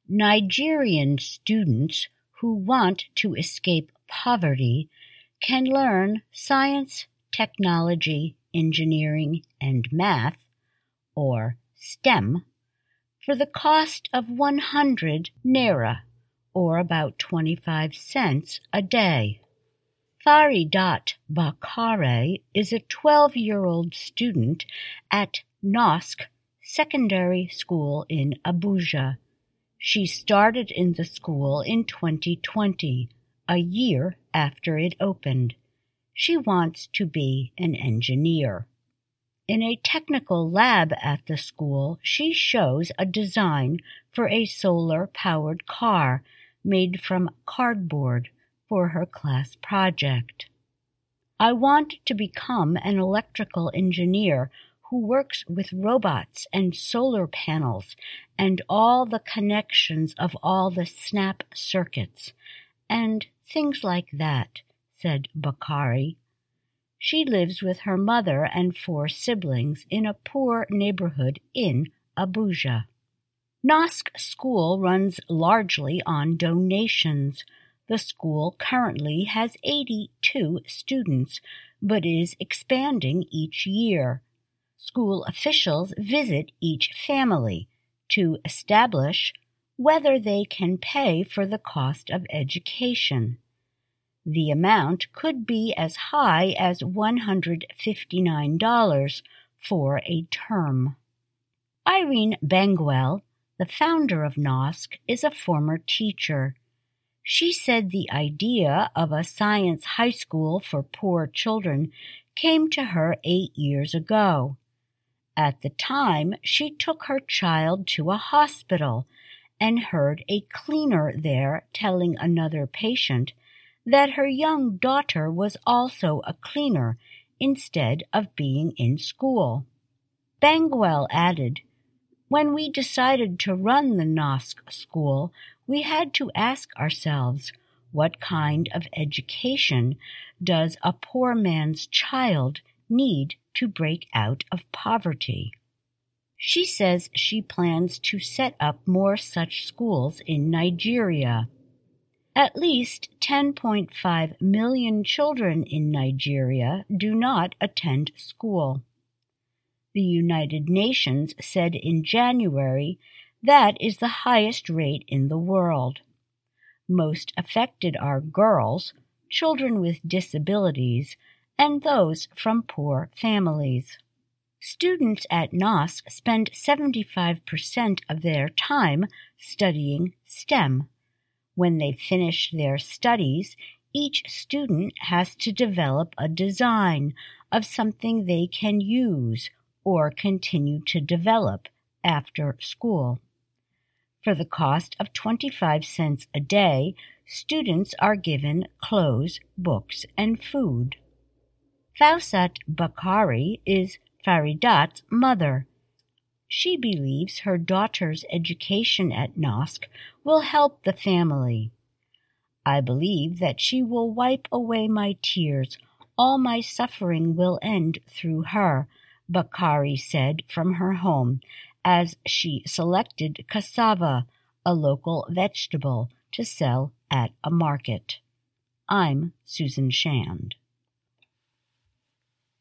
Nigerian students who want to escape poverty can learn science, technology, engineering, and math, or STEM, for the cost of 100 naira, or about 25 cents a day. Faridat Bakare is a 12-year-old student at NOSC Secondary School in Abuja. She started in the school in 2020, a year after it opened. She wants to be an engineer. In a technical lab at the school, she shows a design for a solar-powered car made from cardboard for her class project. I want to become an electrical engineer who works with robots and solar panels and all the connections of all the snap circuits, and things like that, said Bakari. She lives with her mother and 4 siblings in a poor neighborhood in Abuja. NOSC School runs largely on donations. The school currently has 82 students, but is expanding each year. School officials visit each family to establish whether they can pay for the cost of education. The amount could be as high as $159 for a term. Irene Bangwell, the founder of NOSC, is a former teacher. She said the idea of a science high school for poor children came to her 8 years ago. At the time, she took her child to a hospital and heard a cleaner there telling another patient that her young daughter was also a cleaner instead of being in school. Bangwell added, "When we decided to run the NOSC school, we had to ask ourselves, what kind of education does a poor man's child need to break out of poverty?" She says she plans to set up more such schools in Nigeria. At least 10.5 million children in Nigeria do not attend school. The United Nations said in January that is the highest rate in the world. Most affected are girls, children with disabilities, and those from poor families. Students at NOSC spend 75% of their time studying STEM. When they finish their studies, each student has to develop a design of something they can use or continue to develop after school. For the cost of 25 cents a day, students are given clothes, books, and food. Fausat Bakari is Faridat's mother. She believes her daughter's education at NOSC will help the family. "I believe that she will wipe away my tears. All my suffering will end through her," Bakari said from her home as she selected cassava, a local vegetable, to sell at a market. I'm Susan Shand.